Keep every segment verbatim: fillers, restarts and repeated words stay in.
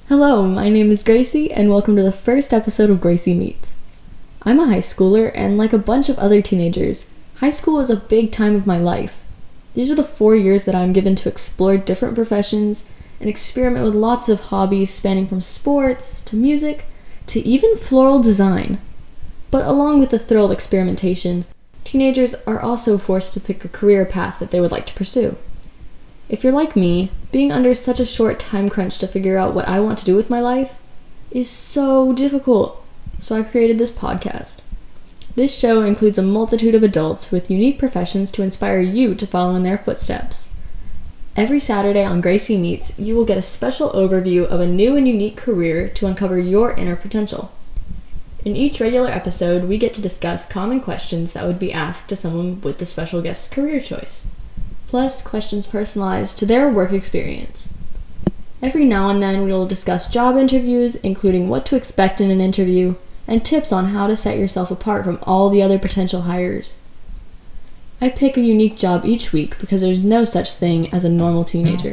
Hello, my name is Gracie, and welcome to the first episode of Gracie Meets. I'm a high schooler, and like a bunch of other teenagers, high school is a big time of my life. These are the four years that I'm given to explore different professions and experiment with lots of hobbies spanning from sports to music to even floral design. But along with the thrill of experimentation, teenagers are also forced to pick a career path that they would like to pursue. If you're like me, being under such a short time crunch to figure out what I want to do with my life is so difficult, so I created this podcast. This show includes a multitude of adults with unique professions to inspire you to follow in their footsteps. Every Saturday on Gracie Meets, you will get a special overview of a new and unique career to uncover your inner potential. In each regular episode, we get to discuss common questions that would be asked to someone with the special guest's career choice, plus questions personalized to their work experience. Every now and then we will discuss job interviews, including what to expect in an interview, and tips on how to set yourself apart from all the other potential hires. I pick a unique job each week because there's no such thing as a normal teenager.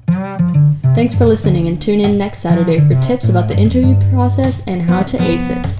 Thanks for listening, and tune in next Saturday for tips about the interview process and how to ace it.